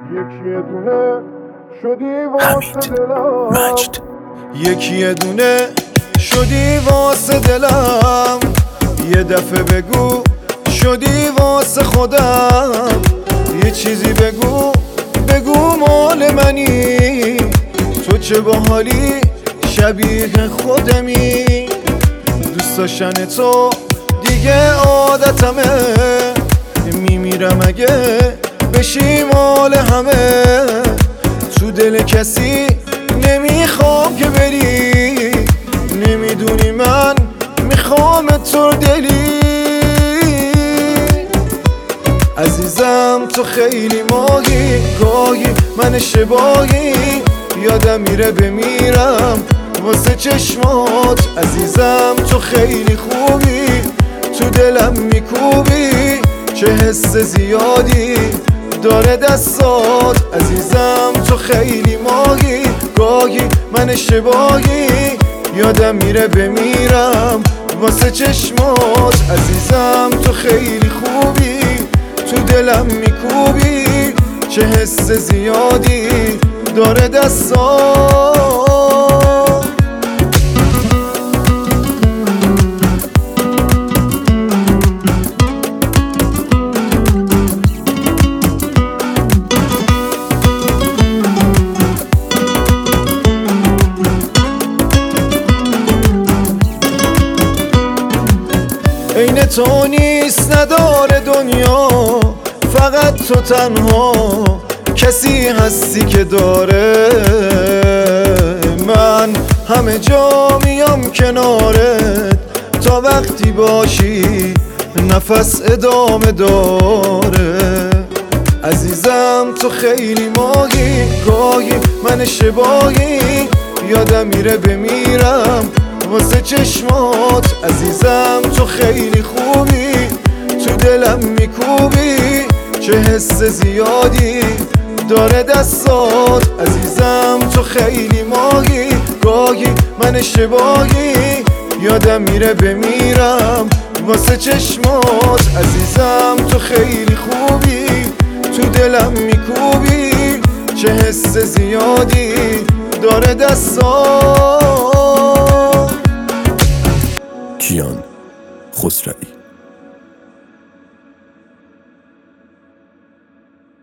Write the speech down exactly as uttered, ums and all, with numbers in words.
یکی دونه شدی واسه دلم مجد یکی دونه شدی واسه دلم، یه دفعه بگو شدی واسه خودم، یه چیزی بگو بگو مال منی، تو چه باحالی شبیه خودمی، دوست داشتن تو دیگه عادتمه، میمیرم اگه بشی مال همه، تو دل کسی نمیخوام که بری، نمیدونی من میخوام تو دلی، عزیزم تو خیلی ماهی، گاهی من اشتباهی، یادم میره بمیرم واسه چشمات، عزیزم تو خیلی خوبی، تو دلم میکوبی، چه حس زیادی داره دستات، عزیزم تو خیلی ماهی، گاهی من اشتباهی، یادم میره بمیرم واسه چشمات، عزیزم تو خیلی خوبی، تو دلم میکوبی، چه حس زیادی داره دستات. عین تو نیست نداره دنیا، فقط تو تنها کسی هستی که داره، من همه جا میام کنارت، تا وقتی باشی نفس ادامه داره، عزیزم تو خیلی ماهی، گاهی من اشتباهی، یادم میره بمیرم واسه چشمات، عزیزم تو خیلی خوبی، تو دلم میکوبی، چه حس زیادی داره دستات، عزیزم تو خیلی ماهی، گاهی من اشتباهی، یادم میره بمیرم واسه چشمات، عزیزم تو خیلی خوبی، تو دلم میکوبی، چه حس زیادی داره دستات. کیان خسروی.